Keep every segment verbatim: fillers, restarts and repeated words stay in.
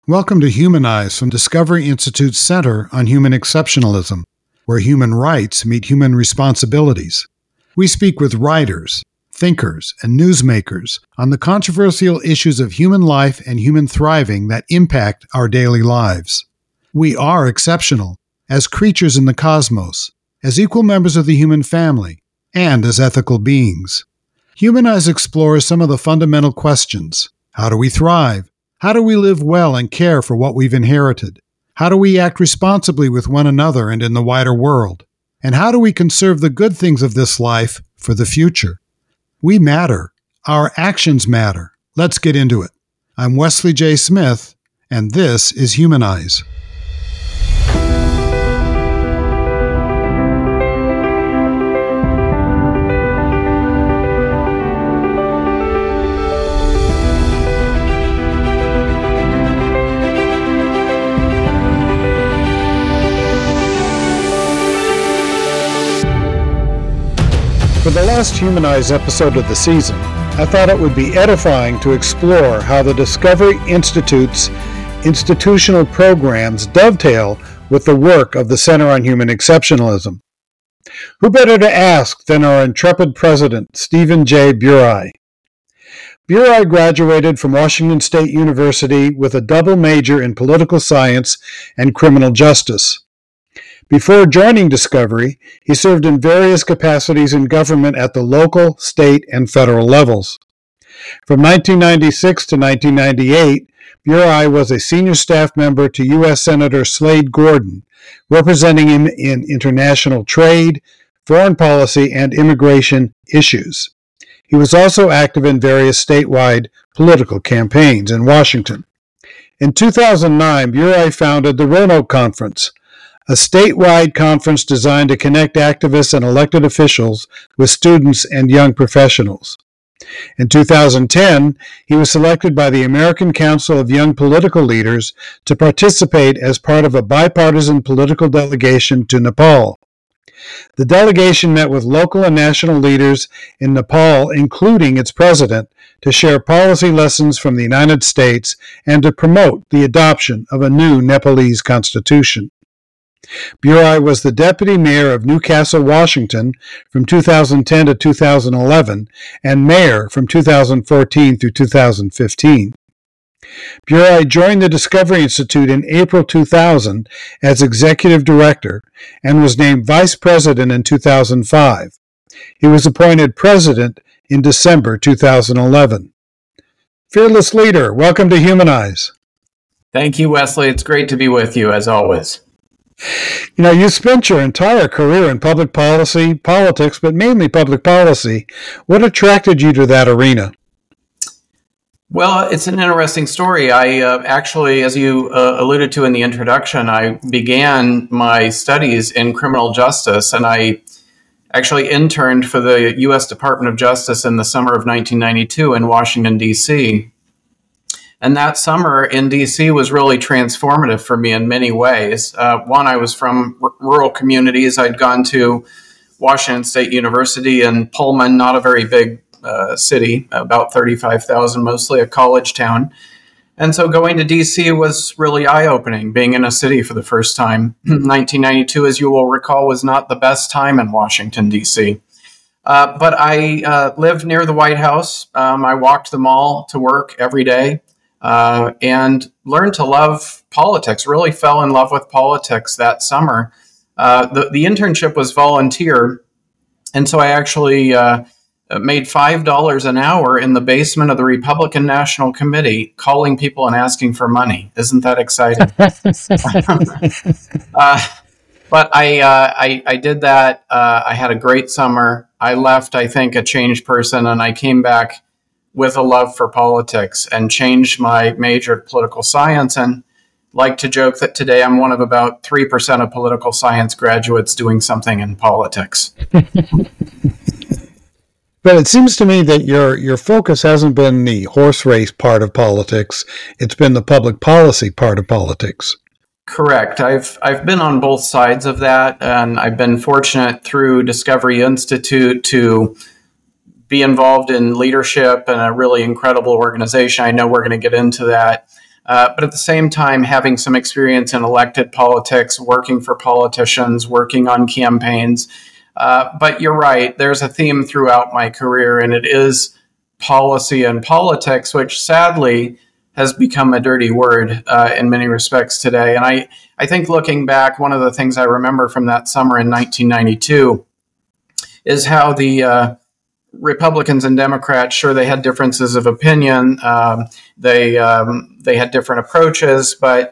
Welcome to Humanize from Discovery Institute's Center on Human Exceptionalism, where human rights meet human responsibilities. We speak with writers, thinkers, and newsmakers on the controversial issues of human life and human thriving that impact our daily lives. We are exceptional as creatures in the cosmos, as equal members of the human family, and as ethical beings. Humanize explores some of the fundamental questions. How do we thrive? How do we live well and care for what we've inherited? How do we act responsibly with one another and in the wider world? And how do we conserve the good things of this life for the future? We matter. Our actions matter. Let's get into it. I'm Wesley J. Smith, and this is Humanize. For the last Humanize episode of the season, I thought it would be edifying to explore how the Discovery Institute's institutional programs dovetail with the work of the Center on Human Exceptionalism. Who better to ask than our intrepid president, Stephen J. Burai? Burai graduated from Washington State University with a double major in political science and criminal justice. Before joining Discovery, he served in various capacities in government at the local, state, and federal levels. From nineteen ninety-six to nineteen ninety-eight, Burai was a senior staff member to U S Senator Slade Gorton, representing him in international trade, foreign policy, and immigration issues. He was also active in various statewide political campaigns in Washington. In two thousand nine, Burai founded the Roanoke Conference, a statewide conference designed to connect activists and elected officials with students and young professionals. In two thousand ten, he was selected by the American Council of Young Political Leaders to participate as part of a bipartisan political delegation to Nepal. The delegation met with local and national leaders in Nepal, including its president, to share policy lessons from the United States and to promote the adoption of a new Nepalese constitution. Burai was the deputy mayor of Newcastle, Washington from two thousand ten to two thousand eleven and mayor from two thousand fourteen through two thousand fifteen. Burai joined the Discovery Institute in April two thousand as executive director and was named vice president in two thousand five. He was appointed president in December two thousand eleven. Fearless leader, welcome to Humanize. Thank you, Wesley. It's great to be with you, as always. You know, you spent your entire career in public policy, politics, but mainly public policy. What attracted you to that arena? Well, it's an interesting story. I uh, actually, as you uh, alluded to in the introduction, I began my studies in criminal justice, and I actually interned for the U S Department of Justice in the summer of nineteen ninety-two in Washington, D C And that summer in D C was really transformative for me in many ways. Uh, one, I was from r- rural communities. I'd gone to Washington State University in Pullman, not a very big uh, city, about thirty-five thousand, mostly a college town. And so going to D C was really eye-opening, being in a city for the first time. nineteen ninety-two, as you will recall, was not the best time in Washington, D C Uh, but I uh, lived near the White House. Um, I walked the mall to work every day. Uh, and learned to love politics, really fell in love with politics that summer. Uh, the, the internship was volunteer, and so I actually uh, made five dollars an hour in the basement of the Republican National Committee, calling people and asking for money. Isn't that exciting? uh, but I, uh, I, I did that. Uh, I had a great summer. I left, I think, a changed person, and I came back with a love for politics and changed my major to political science, and like to joke that today I'm one of about three percent of political science graduates doing something in politics. But it seems to me that your your focus hasn't been the horse race part of politics. It's been the public policy part of politics. Correct. I've I've been on both sides of that, and I've been fortunate through Discovery Institute to be involved in leadership and a really incredible organization. I know we're going to get into that. uh, but at the same time having some experience in elected politics, working for politicians, working on campaigns. Uh, but you're right, there's a theme throughout my career, and it is policy and politics, which sadly has become a dirty word uh, in many respects today. And I, I think looking back, one of the things I remember from that summer in nineteen ninety-two is how the uh, Republicans and Democrats, sure, they had differences of opinion. Um, they um, they had different approaches, but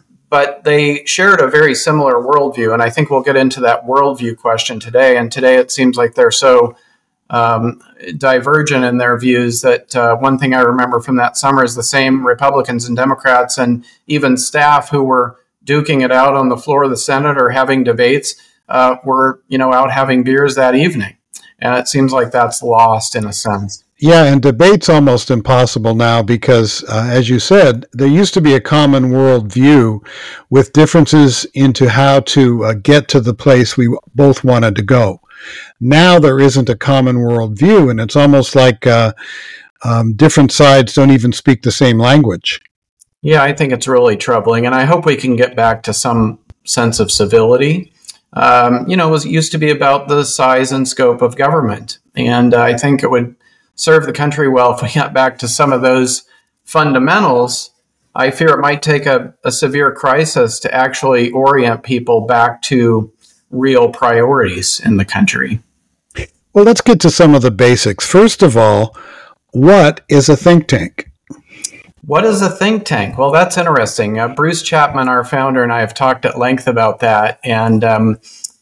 but they shared a very similar worldview. And I think we'll get into that worldview question today. And today it seems like they're so um, divergent in their views that uh, one thing I remember from that summer is the same Republicans and Democrats and even staff who were duking it out on the floor of the Senate or having debates uh, were, you know, out having beers that evening. And it seems like that's lost in a sense. Yeah, and debate's almost impossible now because, uh, as you said, there used to be a common worldview with differences into how to uh, get to the place we both wanted to go. Now there isn't a common worldview, and it's almost like uh, um, different sides don't even speak the same language. Yeah, I think it's really troubling, and I hope we can get back to some sense of civility. Um, you know, it was, it used to be about the size and scope of government, and uh, I think it would serve the country well if we got back to some of those fundamentals. I fear it might take a, a severe crisis to actually orient people back to real priorities in the country. Well, let's get to some of the basics. First of all, what is a think tank? What is a think tank? Well, that's interesting. Uh, Bruce Chapman, our founder, and I have talked at length about that. And um,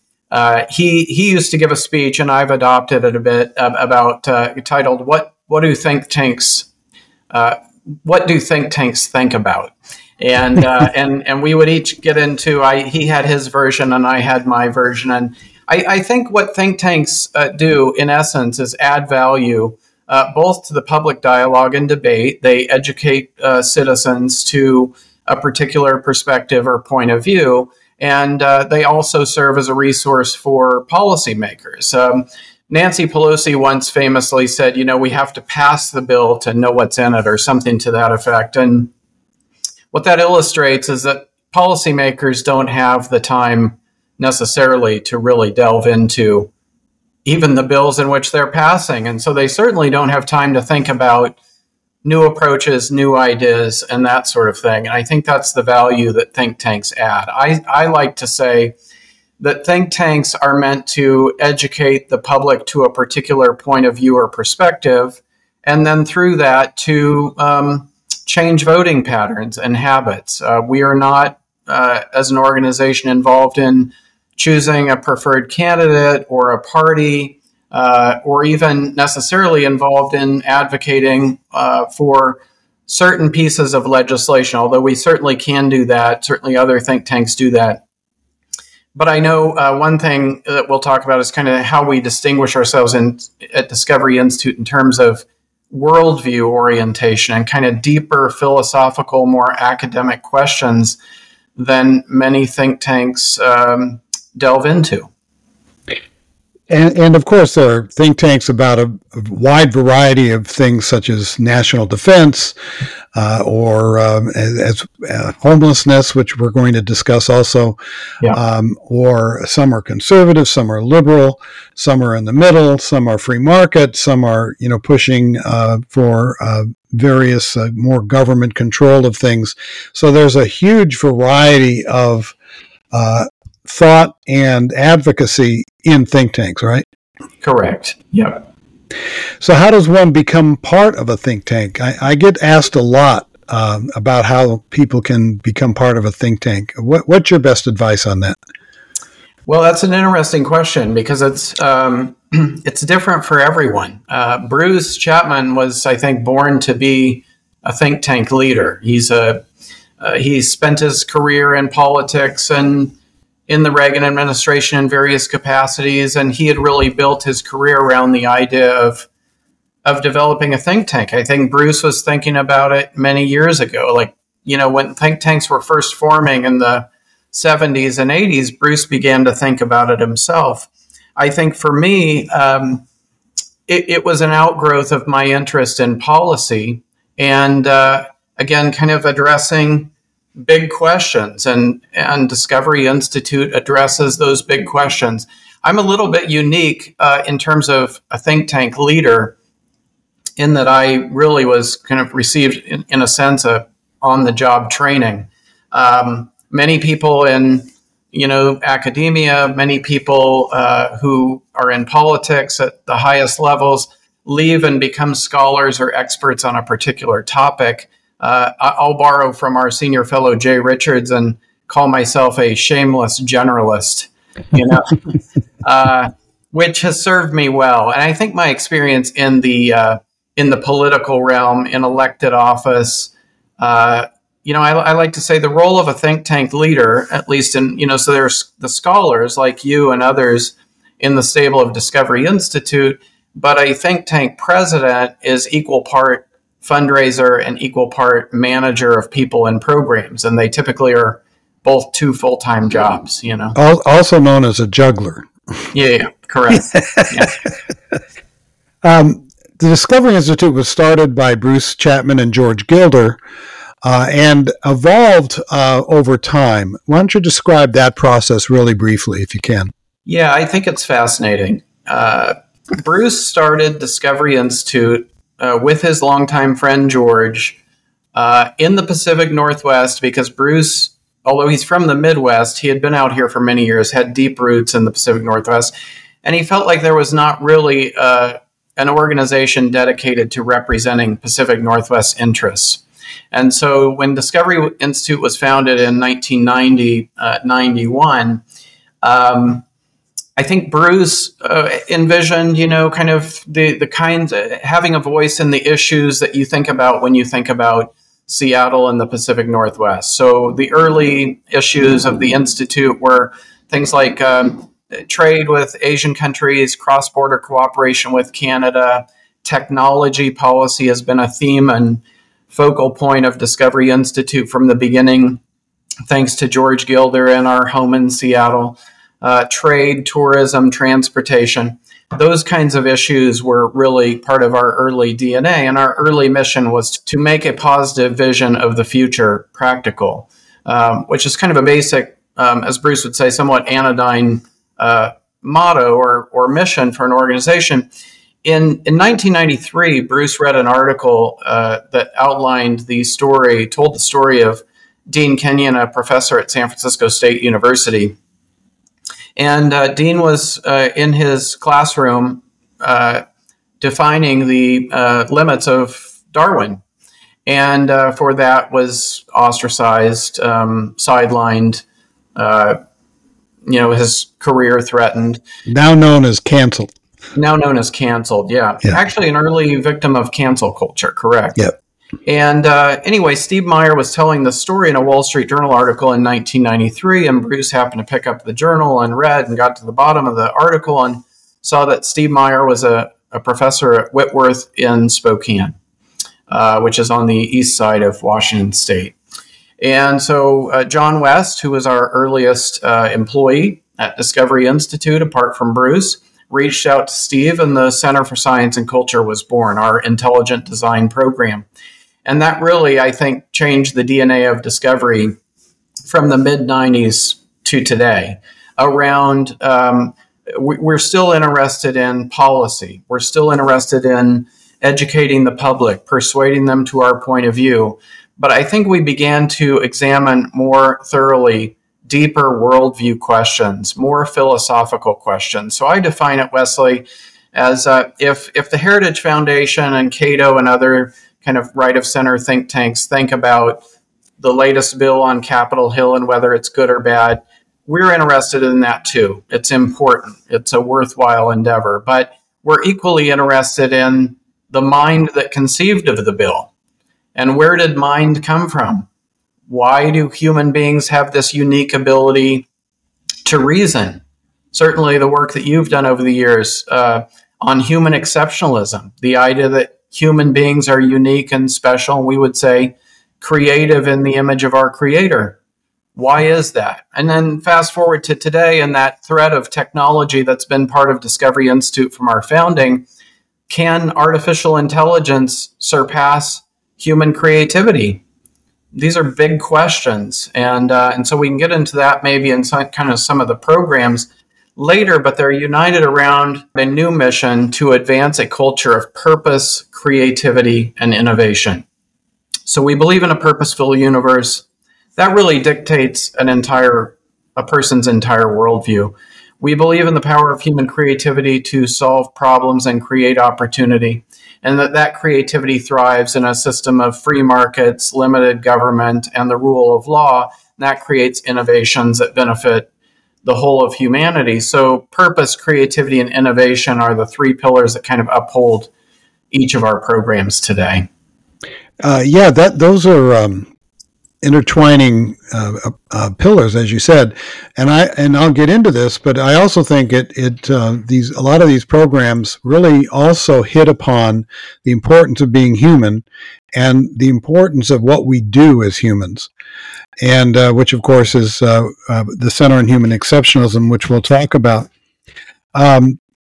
uh, he he used to give a speech, and I've adopted it a bit uh, about uh, titled "What What do think tanks uh, What do think tanks think about?" And uh, and and we would each get into. I he had his version, and I had my version. And I, I think what think tanks uh, do, in essence, is add value. Uh, both to the public dialogue and debate. They educate uh, citizens to a particular perspective or point of view, and uh, they also serve as a resource for policymakers. Um, Nancy Pelosi once famously said, you know, we have to pass the bill to know what's in it, or something to that effect. And what that illustrates is that policymakers don't have the time necessarily to really delve into even the bills in which they're passing. And so they certainly don't have time to think about new approaches, new ideas, and that sort of thing. And I think that's the value that think tanks add. I, I like to say that think tanks are meant to educate the public to a particular point of view or perspective, and then through that to um, change voting patterns and habits. Uh, we are not, uh, as an organization, involved in choosing a preferred candidate or a party, uh, or even necessarily involved in advocating uh, for certain pieces of legislation, although we certainly can do that. Certainly other think tanks do that. But I know uh, one thing that we'll talk about is kind of how we distinguish ourselves in, at Discovery Institute in terms of worldview orientation and kind of deeper philosophical, more academic questions than many think tanks um, delve into. And, and of course, there are think tanks about a, a wide variety of things, such as national defense uh, or um, as, uh, homelessness, which we're going to discuss also. Yeah. Um, or some are conservative, some are liberal, some are in the middle, some are free market, some are, you know, pushing uh, for uh, various uh, more government control of things. So there's a huge variety of uh, thought and advocacy in think tanks, right? Correct. Yep. So how does one become part of a think tank? I, I get asked a lot um, about how people can become part of a think tank. What, what's your best advice on that? Well, that's an interesting question because it's um, it's different for everyone. Uh, Bruce Chapman was, I think, born to be a think tank leader. He's a uh, he spent his career in politics and in the Reagan administration in various capacities, and he had really built his career around the idea of of developing a think tank. I think Bruce was thinking about it many years ago. Like, you know, when think tanks were first forming in the seventies and eighties, Bruce began to think about it himself. I think for me, um, it, it was an outgrowth of my interest in policy. And uh, again, kind of addressing big questions, and, and Discovery Institute addresses those big questions. I'm a little bit unique uh, in terms of a think tank leader, in that I really was kind of received, in, in a sense, a on-the-job training. Um, many people in, you know, academia, many people uh, who are in politics at the highest levels leave and become scholars or experts on a particular topic. Uh, I'll borrow from our senior fellow, Jay Richards, and call myself a shameless generalist, you know, uh, which has served me well. And I think my experience in the uh, in the political realm, in elected office, uh, you know, I, I like to say the role of a think tank leader, at least in, you know, so there's the scholars like you and others in the stable of Discovery Institute, but a think tank president is equal part fundraiser and equal part manager of people and programs. And they typically are both two full-time jobs, you know. Also known as a juggler. Yeah, yeah, correct. Yeah. Um, the Discovery Institute was started by Bruce Chapman and George Gilder uh, and evolved uh, over time. Why don't you describe that process really briefly, if you can? Yeah, I think it's fascinating. Uh, Bruce started Discovery Institute Uh, with his longtime friend George uh, in the Pacific Northwest, because Bruce, although he's from the Midwest, he had been out here for many years, had deep roots in the Pacific Northwest, and he felt like there was not really uh, an organization dedicated to representing Pacific Northwest interests. And so when Discovery Institute was founded in nineteen ninety, uh, ninety-one, um, I think Bruce uh, envisioned, you know, kind of the, the kinds of having a voice in the issues that you think about when you think about Seattle and the Pacific Northwest. So the early issues of the Institute were things like um, trade with Asian countries, cross-border cooperation with Canada, technology policy has been a theme and focal point of Discovery Institute from the beginning, thanks to George Gilder and our home in Seattle. Uh, trade, tourism, transportation, those kinds of issues were really part of our early D N A. And our early mission was to make a positive vision of the future practical, um, which is kind of a basic, um, as Bruce would say, somewhat anodyne uh, motto or, or mission for an organization. In, in nineteen ninety-three, Bruce read an article uh, that outlined the story, told the story of Dean Kenyon, a professor at San Francisco State University. And uh, Dean was uh, in his classroom uh, defining the uh, limits of Darwin, and uh, for that was ostracized, um, sidelined, uh, you know, his career threatened. Now known as canceled. Now known as canceled, yeah. yeah. Actually an early victim of cancel culture, correct. Yep. And uh, anyway, Steve Meyer was telling the story in a Wall Street Journal article in nineteen ninety-three, and Bruce happened to pick up the journal and read and got to the bottom of the article and saw that Steve Meyer was a, a professor at Whitworth in Spokane, uh, which is on the east side of Washington State. And so uh, John West, who was our earliest uh, employee at Discovery Institute, apart from Bruce, reached out to Steve, and the Center for Science and Culture was born, our intelligent design program. And that really, I think, changed the D N A of Discovery from the mid nineties to today. Around, um, we, we're still interested in policy. We're still interested in educating the public, persuading them to our point of view. But I think we began to examine more thoroughly deeper worldview questions, more philosophical questions. So I define it, Wesley, as uh, if if the Heritage Foundation and Cato and other kind of right-of-center think tanks think about the latest bill on Capitol Hill and whether it's good or bad, we're interested in that too. It's important. It's a worthwhile endeavor. But we're equally interested in the mind that conceived of the bill. And where did mind come from? Why do human beings have this unique ability to reason? Certainly the work that you've done over the years uh, on human exceptionalism, the idea that human beings are unique and special, we would say creative in the image of our creator. Why is that? And then fast forward to today and that thread of technology that's been part of Discovery Institute from our founding. Can artificial intelligence surpass human creativity? these are big questions, and uh, and so we can get into that maybe in some, kind of some of the programs later, but they're united around a new mission to advance a culture of purpose, creativity, and innovation. So we believe in a purposeful universe. That really dictates an entire, a person's entire worldview. We believe in the power of human creativity to solve problems and create opportunity, and that that creativity thrives in a system of free markets, limited government, and the rule of law. And that creates innovations that benefit the whole of humanity. So purpose, creativity, and innovation are the three pillars that kind of uphold each of our programs today. Uh, yeah, that those are um, intertwining uh, uh, pillars, as you said, and I and I'll get into this, but I also think it it uh, these a lot of these programs really also hit upon the importance of being human and the importance of what we do as humans, and uh, which of course is uh, uh, the Center on Human Exceptionalism, which we'll talk about. Um,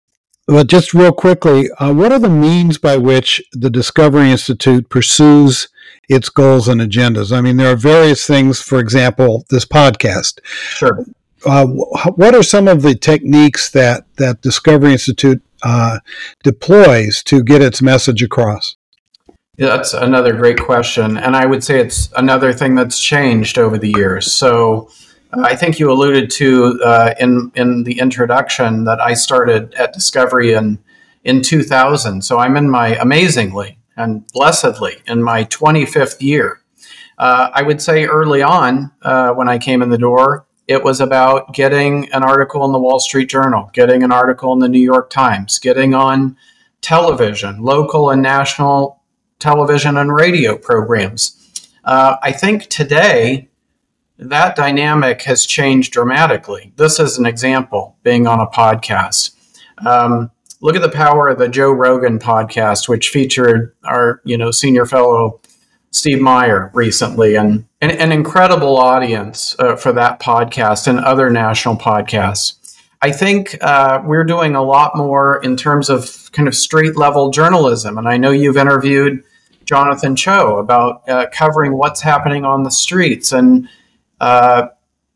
But just real quickly, uh, what are the means by which the Discovery Institute pursues its goals and agendas? I mean, there are various things, for example, this podcast. Sure. Uh, what are some of the techniques that, that Discovery Institute uh, deploys to get its message across? Yeah, that's another great question. And I would say it's another thing that's changed over the years. So I think you alluded to uh, in in the introduction that I started at Discovery in in two thousand. So I'm in my amazingly and blessedly in my twenty-fifth year. Uh, I would say early on uh, when I came in the door, it was about getting an article in the Wall Street Journal, getting an article in the New York Times, getting on television, local and national television and radio programs. Uh, I think today, that dynamic has changed dramatically. This is an example, being on a podcast. Um, look at the power of the Joe Rogan podcast, which featured our, you know, senior fellow Steve Meyer recently, and, and an incredible audience uh, for that podcast and other national podcasts. I think uh, we're doing a lot more in terms of kind of street level journalism, and I know you've interviewed Jonathan Cho about uh, covering what's happening on the streets. And Uh,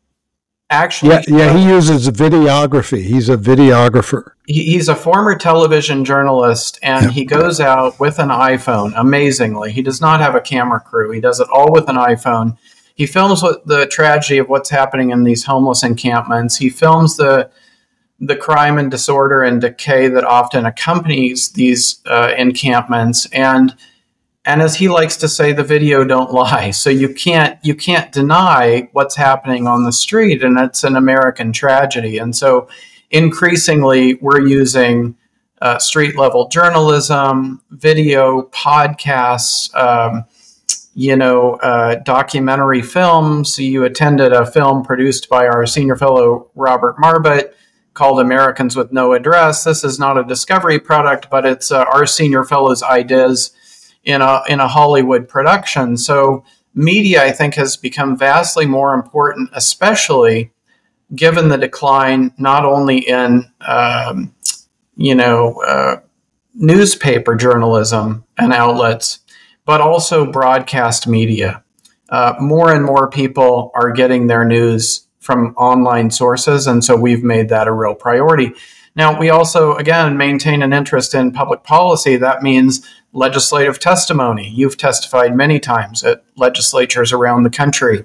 actually, yeah, yeah, he uses videography. He's a videographer. He, he's a former television journalist, and yeah. He goes out with an iPhone. Amazingly, he does not have a camera crew. He does it all with an iPhone. He films what, the tragedy of what's happening in these homeless encampments. He films the the crime and disorder and decay that often accompanies these uh, encampments, and. And as he likes to say, the video don't lie. So you can't you can't deny what's happening on the street, and it's an American tragedy. And so increasingly, we're using uh, street level journalism, video, podcasts, um, you know, uh, documentary films. You attended a film produced by our senior fellow Robert Marbut called Americans with No Address. This is not a Discovery product, but it's uh, our senior fellow's ideas in a in a Hollywood production. So media, I think, has become vastly more important, especially given the decline not only in um, you know uh, newspaper journalism and outlets, but also broadcast media. Uh, more and more people are getting their news from online sources, and so we've made that a real priority. Now, we also, again, maintain an interest in public policy. That means legislative testimony. You've testified many times at legislatures around the country.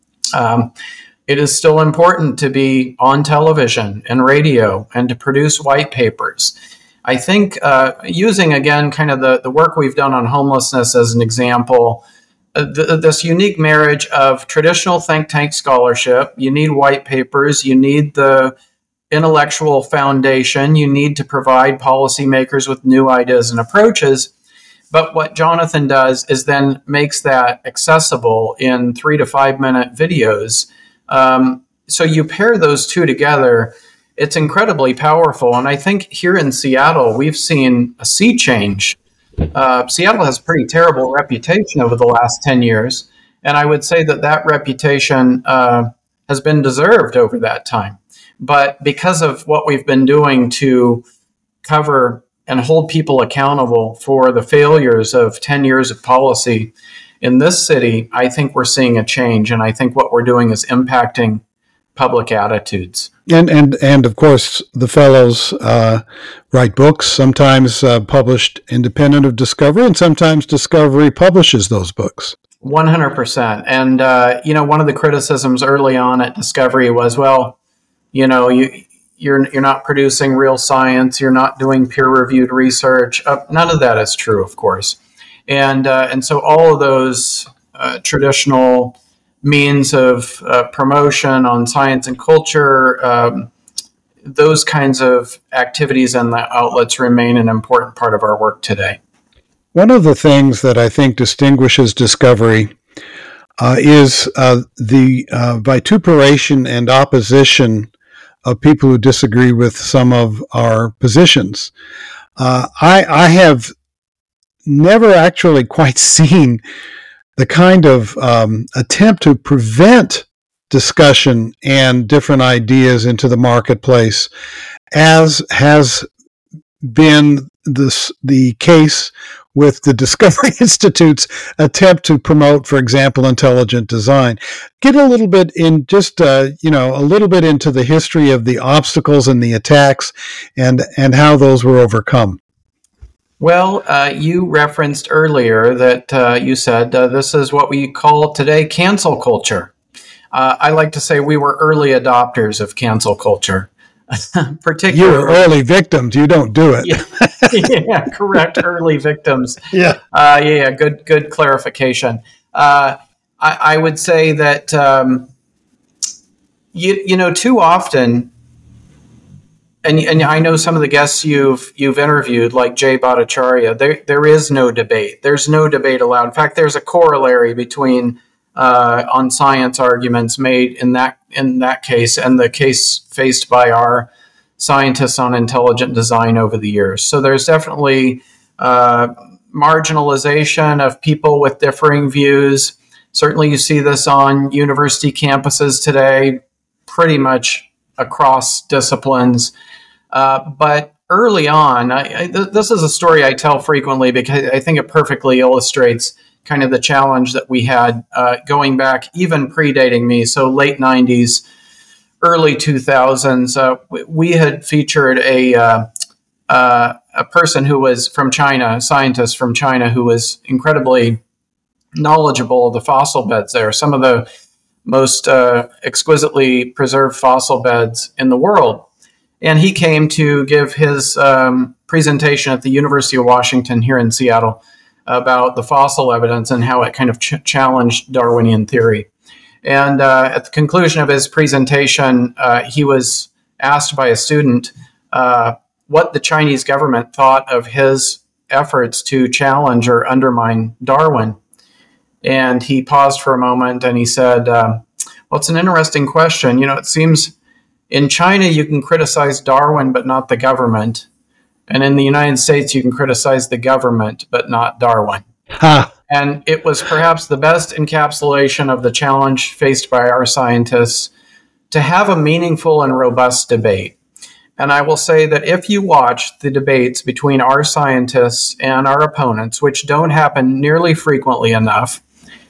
Um, it is still important to be on television and radio and to produce white papers. I think uh, using, again, kind of the, the work we've done on homelessness as an example, uh, th- this unique marriage of traditional think tank scholarship, you need white papers, you need the intellectual foundation, you need to provide policymakers with new ideas and approaches. But what Jonathan does is then makes that accessible in three to five minute videos. Um, so you pair those two together, it's incredibly powerful. And I think here in Seattle, we've seen a sea change. Uh, Seattle has a pretty terrible reputation over the last ten years. And I would say that that reputation uh, has been deserved over that time. But because of what we've been doing to cover and hold people accountable for the failures of ten years of policy, in this city, I think we're seeing a change, and I think what we're doing is impacting public attitudes. And and and of course, the fellows uh, write books, sometimes uh, published independent of Discovery, and sometimes Discovery publishes those books. one hundred percent. And, uh, you know, one of the criticisms early on at Discovery was, well, you know, you, you're you're not producing real science, you're not doing peer-reviewed research. Uh, none of that is true, of course. And, uh, and so all of those uh, traditional means of uh, promotion on science and culture, um, those kinds of activities and the outlets remain an important part of our work today. One of the things that I think distinguishes Discovery uh, is uh, the uh, vituperation and opposition of people who disagree with some of our positions. Uh, I, I have never actually quite seen the kind of um, attempt to prevent discussion and different ideas into the marketplace as has been this, the case with the Discovery Institute's attempt to promote, for example, intelligent design. Get a little bit in just, uh, you know, a little bit into the history of the obstacles and the attacks and, and how those were overcome. Well, uh, you referenced earlier that uh, you said uh, this is what we call today cancel culture. Uh, I like to say we were early adopters of cancel culture. Particularly, you were early victims. You don't do it. Yeah, yeah correct. Early victims. Yeah. Uh, yeah, yeah. Good, good clarification. Uh, I, I would say that um, you, you know, too often. And, and I know some of the guests you've you've interviewed, like Jay Bhattacharya, there there is no debate. There's no debate allowed. In fact, there's a corollary between uh, on science arguments made in that in that case and the case faced by our scientists on intelligent design over the years. So there's definitely uh, marginalization of people with differing views. Certainly, you see this on university campuses today, pretty much across disciplines. Uh, but early on, I, I, th- this is a story I tell frequently because I think it perfectly illustrates kind of the challenge that we had uh, going back, even predating me. So late nineties, early two thousands, uh, we had featured a uh, uh, a person who was from China, a scientist from China who was incredibly knowledgeable of the fossil beds there. Some of the most uh, exquisitely preserved fossil beds in the world. And he came to give his um, presentation at the University of Washington here in Seattle about the fossil evidence and how it kind of ch- challenged Darwinian theory. And uh, at the conclusion of his presentation, uh, he was asked by a student uh, what the Chinese government thought of his efforts to challenge or undermine Darwin. And he paused for a moment and he said, uh, well, it's an interesting question. You know, it seems in China you can criticize Darwin, but not the government. And in the United States, you can criticize the government, but not Darwin. Huh. And it was perhaps the best encapsulation of the challenge faced by our scientists to have a meaningful and robust debate. And I will say that if you watch the debates between our scientists and our opponents, which don't happen nearly frequently enough,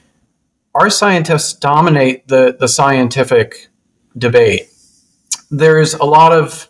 our scientists dominate the, the scientific debate. There's a lot of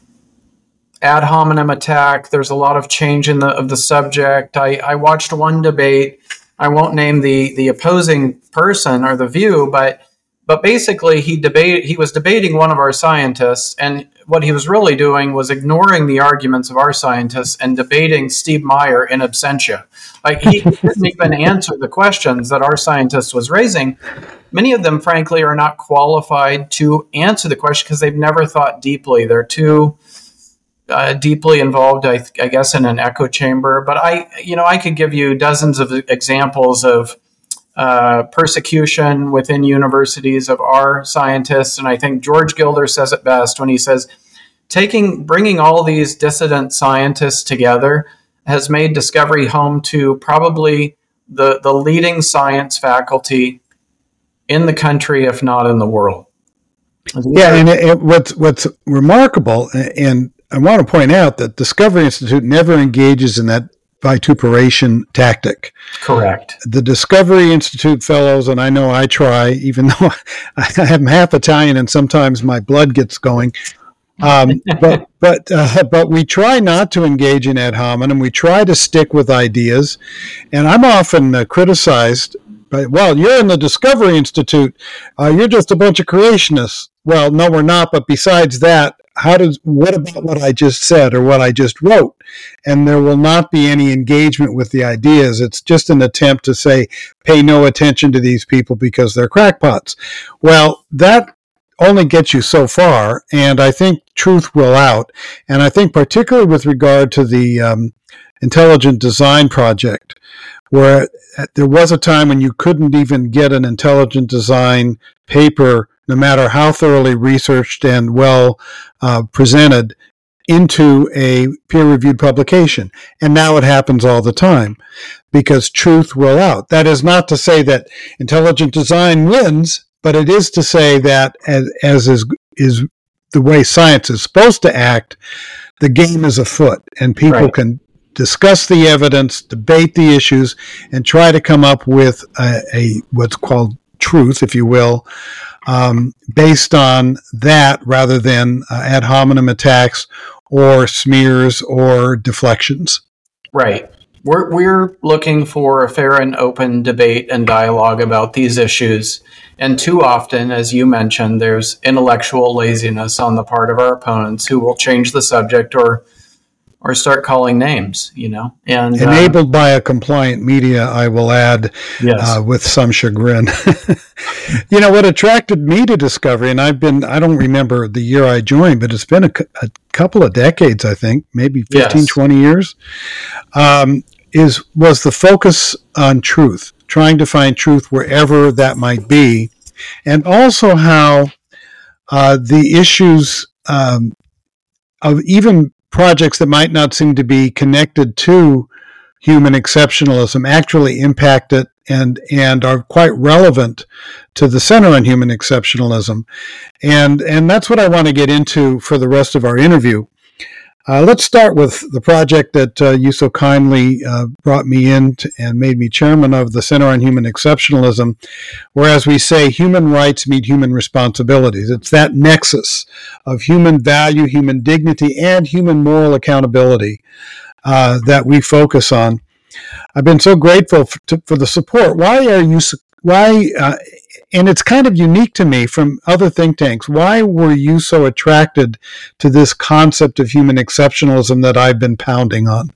ad hominem attack. There's a lot of change in the of the subject. I, I watched one debate. I won't name the the opposing person or the view, but but basically he debate he was debating one of our scientists, and what he was really doing was ignoring the arguments of our scientists and debating Steve Meyer in absentia. Like he didn't even answer the questions that our scientist was raising. Many of them, frankly, are not qualified to answer the question because they've never thought deeply. They're too uh, deeply involved, I, I guess, in an echo chamber. But I, you know, I could give you dozens of examples of uh, persecution within universities of our scientists, and I think George Gilder says it best when he says, "Taking, bringing all these dissident scientists together has made Discovery home to probably the the leading science faculty in the country, if not in the world." Yeah, and it, it, what's what's remarkable, and I want to point out that Discovery Institute never engages in that vituperation tactic. Correct. The Discovery Institute fellows, and I know I try, even though I am half Italian and sometimes my blood gets going, um, but but uh, but we try not to engage in ad hominem. We try to stick with ideas, and I'm often uh, criticized by, well, you're in the Discovery Institute, uh, you're just a bunch of creationists. Well, no, we're not. But besides that, how does what about what I just said or what I just wrote? And there will not be any engagement with the ideas. It's just an attempt to say, pay no attention to these people because they're crackpots. Well, that only gets you so far, and I think truth will out. And I think particularly with regard to the um, Intelligent Design Project, where there was a time when you couldn't even get an intelligent design paper, no matter how thoroughly researched and well uh, presented, into a peer-reviewed publication. And now it happens all the time because truth will out. That is not to say that intelligent design wins, but it is to say that, as, as is, is the way science is supposed to act, the game is afoot, and people right. can discuss the evidence, debate the issues, and try to come up with a, a what's called truth, if you will, um, based on that rather than uh, ad hominem attacks or smears or deflections. Right. We're, we're looking for a fair and open debate and dialogue about these issues. And too often, as you mentioned, there's intellectual laziness on the part of our opponents who will change the subject or or start calling names, you know. And enabled uh, by a compliant media, I will add, yes. uh, with some chagrin. You know, what attracted me to Discovery, and I've been, I don't remember the year I joined, but it's been a, a couple of decades, I think, maybe fifteen, yes. twenty years, um, is was the focus on truth, trying to find truth wherever that might be, and also how uh, the issues um, of even projects that might not seem to be connected to human exceptionalism actually impact it and and are quite relevant to the Center on Human Exceptionalism. And and that's what I want to get into for the rest of our interview. Uh, let's start with the project that uh, you so kindly uh, brought me in to, and made me chairman of, the Center on Human Exceptionalism, where, as we say, human rights meet human responsibilities. It's that nexus of human value, human dignity, and human moral accountability uh, that we focus on. I've been so grateful for, to, for the support. Why are you, why, uh, and it's kind of unique to me from other think tanks, why were you so attracted to this concept of human exceptionalism that I've been pounding on?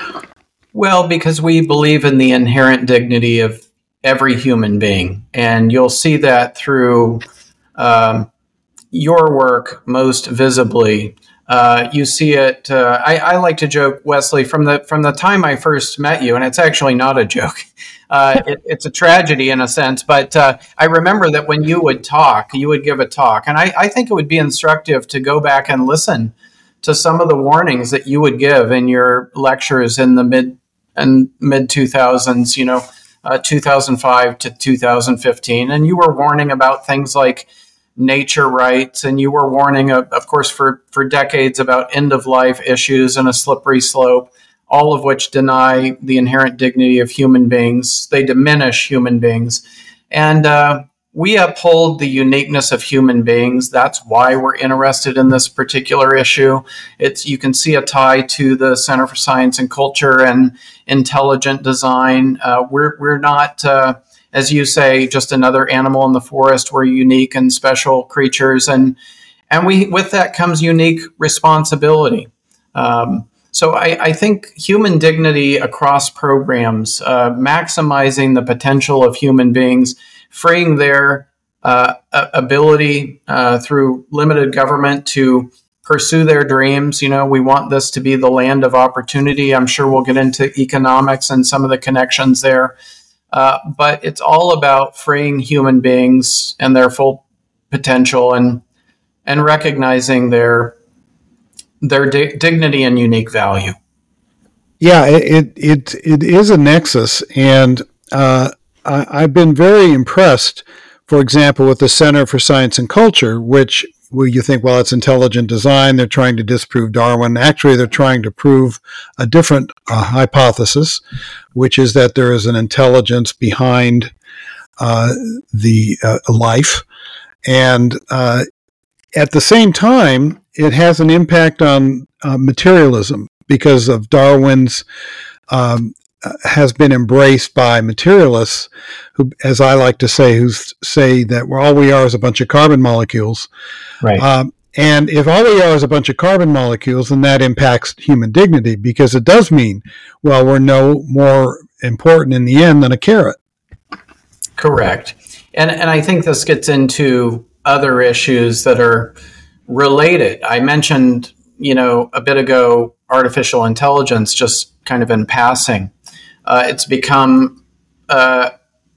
Well, because we believe in the inherent dignity of every human being. And you'll see that through um, your work most visibly. Uh, you see it. Uh, I, I like to joke, Wesley, from the from the time I first met you, and it's actually not a joke. Uh, it, it's a tragedy in a sense, but uh, I remember that when you would talk, you would give a talk, and I, I think it would be instructive to go back and listen to some of the warnings that you would give in your lectures in the mid and mid two thousands. You know, uh, two thousand five to two thousand fifteen, and you were warning about things like nature rights, and you were warning, of, of course, for, for decades about end-of-life issues and a slippery slope, all of which deny the inherent dignity of human beings. They diminish human beings. And uh, we uphold the uniqueness of human beings. That's why we're interested in this particular issue. It's you can see a tie to the Center for Science and Culture and Intelligent Design. Uh, we're, we're not... Uh, As you say, just another animal in the forest. We're unique and special creatures, and and we with that comes unique responsibility. Um, so I, I think human dignity across programs, uh, maximizing the potential of human beings, freeing their uh, ability uh, through limited government to pursue their dreams. You know, we want this to be the land of opportunity. I'm sure we'll get into economics and some of the connections there. Uh, but it's all about freeing human beings and their full potential, and and recognizing their their di- dignity and unique value. Yeah, it it it is a nexus, and uh, I, I've been very impressed, for example, with the Center for Science and Culture, which where you think, well, it's intelligent design. They're trying to disprove Darwin. Actually, they're trying to prove a different uh, hypothesis, which is that there is an intelligence behind uh, the uh, life. And uh, at the same time, it has an impact on uh, materialism because of Darwin's um, has been embraced by materialists who, as I like to say, who say that we're, all we are is a bunch of carbon molecules. Right. Um, and if all we are is a bunch of carbon molecules, then that impacts human dignity because it does mean, well, we're no more important in the end than a carrot. Correct. And and I think this gets into other issues that are related. I mentioned, you know, a bit ago, artificial intelligence, just kind of in passing. Uh, it's become uh,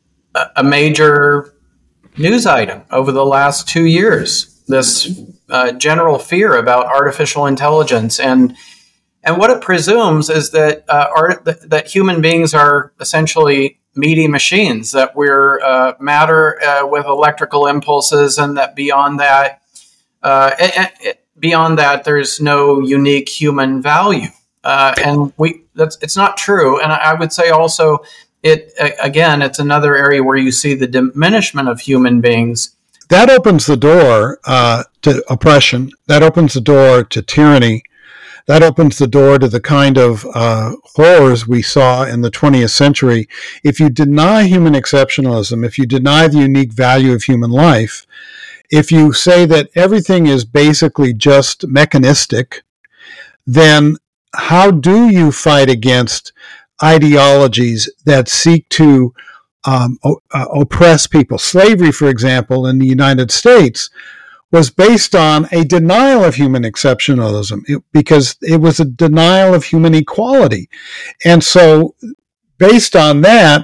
a major news item over the last two years, this uh, general fear about artificial intelligence. And and what it presumes is that, uh, art, that, that human beings are essentially meaty machines, that we're uh, matter uh, with electrical impulses, and that beyond that, uh, it, it, beyond that, there's no unique human value. Uh, and we that's it's not true. And I would say also, it again, it's another area where you see the diminishment of human beings. That opens the door uh, to oppression. That opens the door to tyranny. That opens the door to the kind of uh, horrors we saw in the twentieth century. If you deny human exceptionalism, if you deny the unique value of human life, if you say that everything is basically just mechanistic, then how do you fight against ideologies that seek to um, o- uh, oppress people? Slavery, for example, in the United States was based on a denial of human exceptionalism it, because it was a denial of human equality. And so based on that,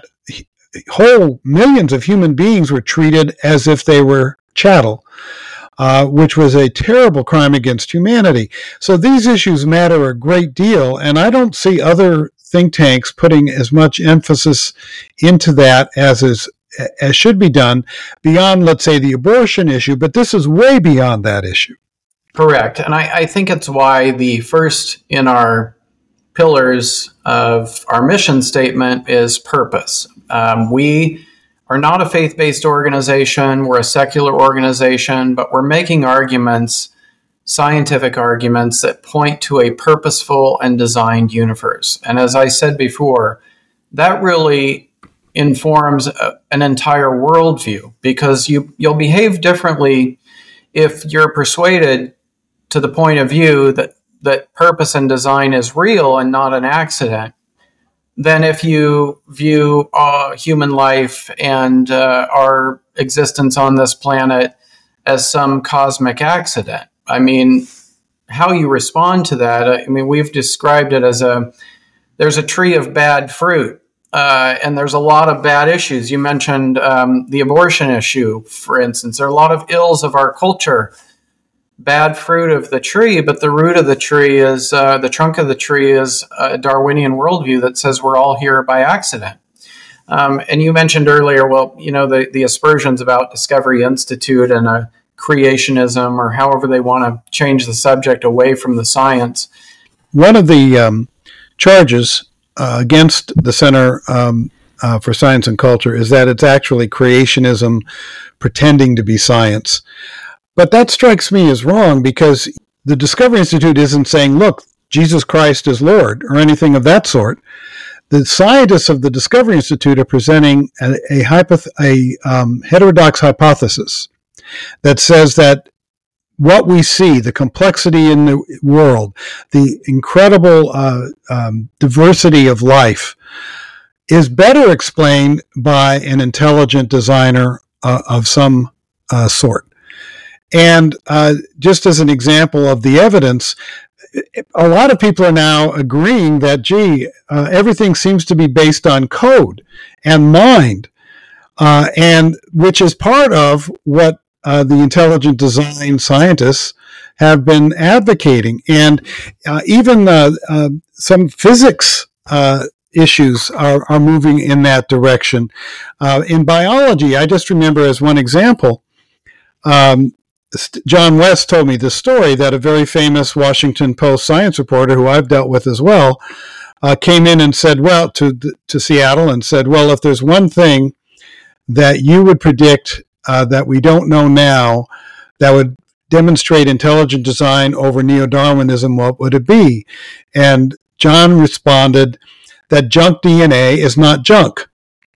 whole millions of human beings were treated as if they were chattel. Uh, which was a terrible crime against humanity. So these issues matter a great deal, and I don't see other think tanks putting as much emphasis into that as is as should be done beyond, let's say, the abortion issue, but this is way beyond that issue. Correct. And I, I think it's why the first in our pillars of our mission statement is purpose. Um, we are not a faith-based organization. We're a secular organization, but we're making arguments, scientific arguments, that point to a purposeful and designed universe. And as I said before, that really informs a, an entire worldview, because you, you'll behave differently if you're persuaded to the point of view that, that purpose and design is real and not an accident, than if you view uh, human life and uh, our existence on this planet as some cosmic accident. I mean, how you respond to that, I mean, we've described it as a, there's a tree of bad fruit, uh, and there's a lot of bad issues. You mentioned um, the abortion issue, for instance. There are a lot of ills of our culture, bad fruit of the tree, but the root of the tree is, uh, the trunk of the tree is a Darwinian worldview that says we're all here by accident. Um, and you mentioned earlier, well, you know, the, the aspersions about Discovery Institute and a creationism, or however they want to change the subject away from the science. One of the um, charges uh, against the Center um, uh, for Science and Culture is that it's actually creationism pretending to be science. But that strikes me as wrong, because the Discovery Institute isn't saying, look, Jesus Christ is Lord, or anything of that sort. The scientists of the Discovery Institute are presenting a, a, hypoth- a um, heterodox hypothesis that says that what we see, the complexity in the world, the incredible uh, um, diversity of life, is better explained by an intelligent designer uh, of some uh, sort. And uh, just as an example of the evidence, a lot of people are now agreeing that, gee, uh, everything seems to be based on code and mind, uh, and which is part of what uh, the intelligent design scientists have been advocating. And uh, even uh, uh, some physics uh, issues are, are moving in that direction. Uh, in biology, I just remember as one example, um, John West told me this story that a very famous Washington Post science reporter, who I've dealt with as well, uh, came in and said, well, to to Seattle and said, well, if there's one thing that you would predict uh, that we don't know now that would demonstrate intelligent design over neo-Darwinism, what would it be? And John responded that junk D N A is not junk.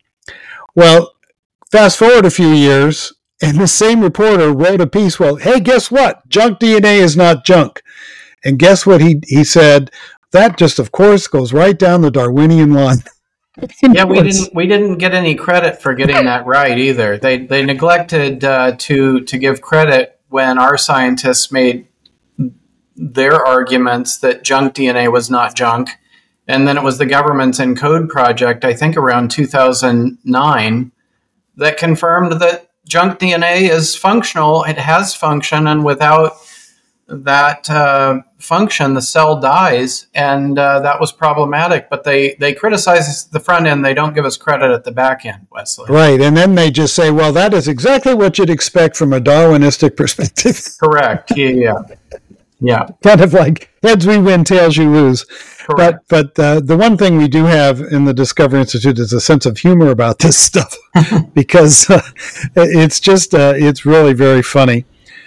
Well, fast forward a few years, and the same reporter wrote a piece, well, hey, guess what? Junk D N A is not junk. And guess what he, he said? That just, of course, goes right down the Darwinian line. Yeah, we didn't we didn't get any credit for getting that right either. They they neglected uh, to to give credit when our scientists made their arguments that junk D N A was not junk. And then it was the government's ENCODE project, I think around two thousand nine, that confirmed that junk D N A is functional. It has function, and without that uh, function, the cell dies, and uh, that was problematic. But they, they criticize the front end. They don't give us credit at the back end, Wesley. Right, and then they just say, well, that is exactly what you'd expect from a Darwinistic perspective. Correct, yeah, yeah. Yeah. Kind of like heads we win, tails you lose. Correct. But but uh, the one thing we do have in the Discovery Institute is a sense of humor about this stuff, because uh, it's just, uh, it's really very funny.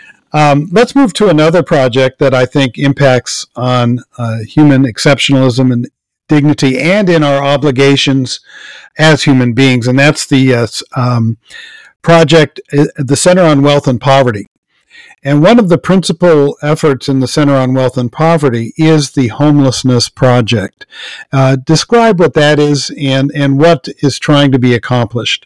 Um, let's move to another project that I think impacts on uh, human exceptionalism and dignity and in our obligations as human beings, and that's the uh, um, project, uh, the Center on Wealth and Poverty. And one of the principal efforts in the Center on Wealth and Poverty is the Homelessness Project. Uh, describe what that is and, and what is trying to be accomplished.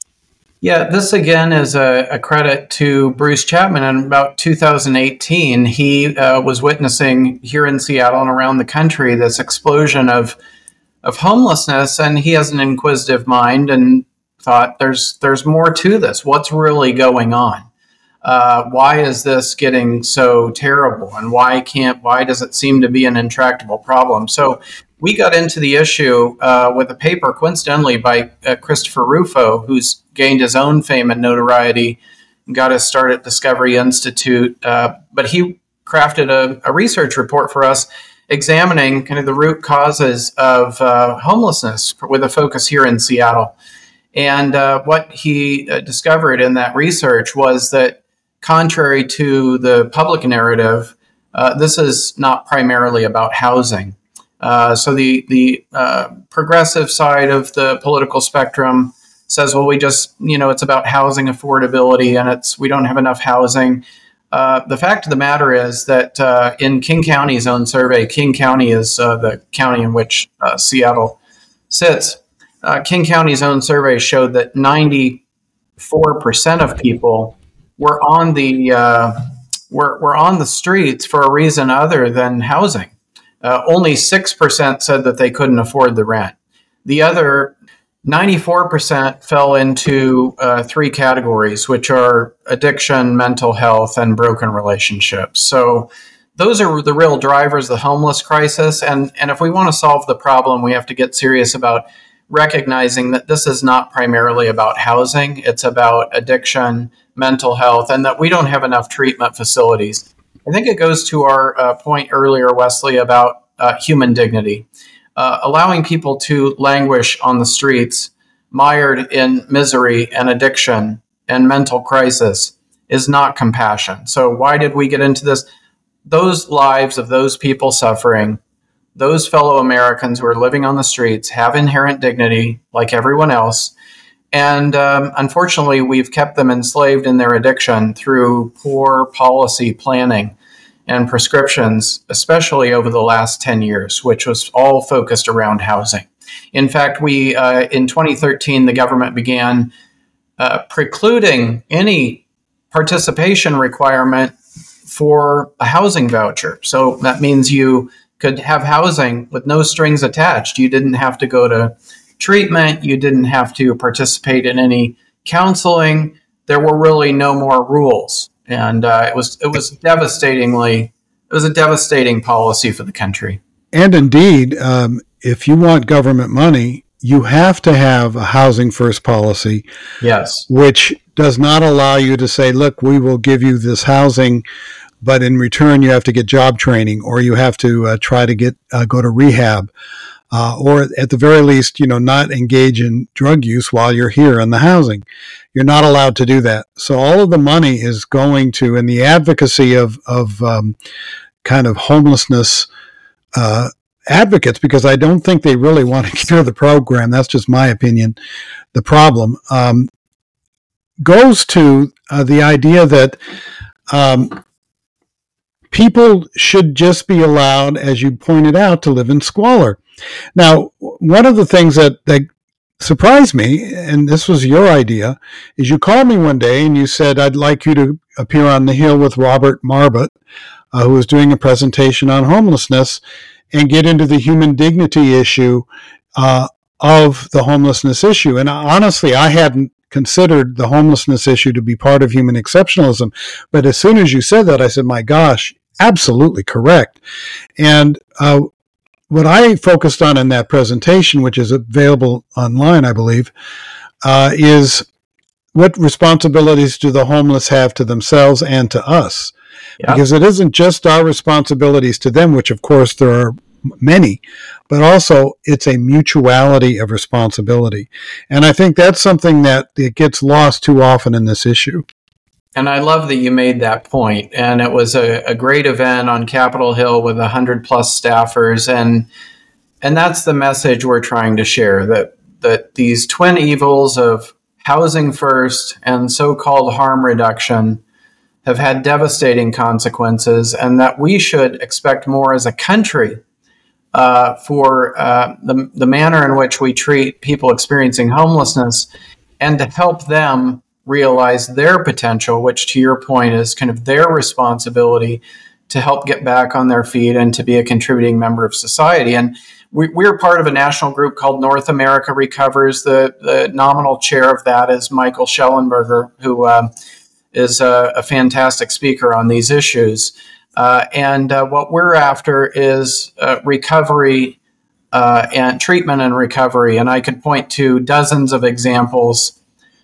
Yeah, this again is a, a credit to Bruce Chapman. In about two thousand eighteen, he uh, was witnessing here in Seattle and around the country this explosion of of homelessness, and he has an inquisitive mind and thought, "There's there's more to this. What's really going on? Uh, why is this getting so terrible? And why can't? Why does it seem to be an intractable problem?" So we got into the issue uh, with a paper, coincidentally, by uh, Christopher Rufo, who's gained his own fame and notoriety and got his start at Discovery Institute. Uh, but he crafted a, a research report for us examining kind of the root causes of uh, homelessness with a focus here in Seattle. And uh, what he uh, discovered in that research was that, contrary to the public narrative, uh, this is not primarily about housing. Uh, so the the uh, progressive side of the political spectrum says, well, we just, you know, it's about housing affordability and it's we don't have enough housing. Uh, the fact of the matter is that uh, in King County's own survey, King County is uh, the county in which uh, Seattle sits. Uh, King County's own survey showed that ninety-four percent of people were on the uh, were, were on the streets for a reason other than housing. Uh, only six percent said that they couldn't afford the rent. The other ninety-four percent fell into uh, three categories, which are addiction, mental health, and broken relationships. So those are the real drivers of the homeless crisis. And, and if we want to solve the problem, we have to get serious about recognizing that this is not primarily about housing. It's about addiction, mental health, and that we don't have enough treatment facilities. I think it goes to our uh, point earlier, Wesley, about uh, human dignity. Uh, allowing people to languish on the streets, mired in misery and addiction and mental crisis, is not compassion. So why did we get into this? Those lives of those people suffering, those fellow Americans who are living on the streets have inherent dignity like everyone else. And um, unfortunately, we've kept them enslaved in their addiction through poor policy planning and prescriptions, especially over the last ten years, which was all focused around housing. In fact, we uh, in twenty thirteen, the government began uh, precluding any participation requirement for a housing voucher. So that means you could have housing with no strings attached. You didn't have to go to treatment. You didn't have to participate in any counseling. There were really no more rules. And uh, it was it was devastatingly, it was a devastating policy for the country. And indeed, um, if you want government money, you have to have a housing first policy. Yes. Which does not allow you to say, look, we will give you this housing, but in return you have to get job training, or you have to uh, try to get uh, go to rehab, uh, or at the very least, you know, not engage in drug use while you're here in the housing. You're not allowed to do that. So all of the money is going to, in the advocacy of of um, kind of homelessness uh, advocates, because I don't think they really want to cure the program. That's just my opinion. The problem um, goes to uh, the idea that um, people should just be allowed, as you pointed out, to live in squalor. Now, one of the things that, that surprised me, and this was your idea, is you called me one day and you said, I'd like you to appear on the Hill with Robert Marbut, uh, who was doing a presentation on homelessness, and get into the human dignity issue uh, of the homelessness issue. And honestly, I hadn't considered the homelessness issue to be part of human exceptionalism. But as soon as you said that, I said, my gosh, absolutely correct. And uh, what I focused on in that presentation, which is available online, I believe, uh, is what responsibilities do the homeless have to themselves and to us? Yep. Because it isn't just our responsibilities to them, which of course there are many, but also it's a mutuality of responsibility. And I think that's something that it gets lost too often in this issue. And I love that you made that point. And it was a, a great event on Capitol Hill with one hundred plus staffers. And and that's the message we're trying to share, that, that these twin evils of housing first and so-called harm reduction have had devastating consequences, and that we should expect more as a country uh, for uh, the, the manner in which we treat people experiencing homelessness, and to help them realize their potential, which to your point is kind of their responsibility to help get back on their feet and to be a contributing member of society. And we, we're part of a national group called North America Recovers. The, the nominal chair of that is Michael Schellenberger, who uh, is a, a fantastic speaker on these issues. Uh, and uh, what we're after is uh, recovery uh, and treatment and recovery. And I could point to dozens of examples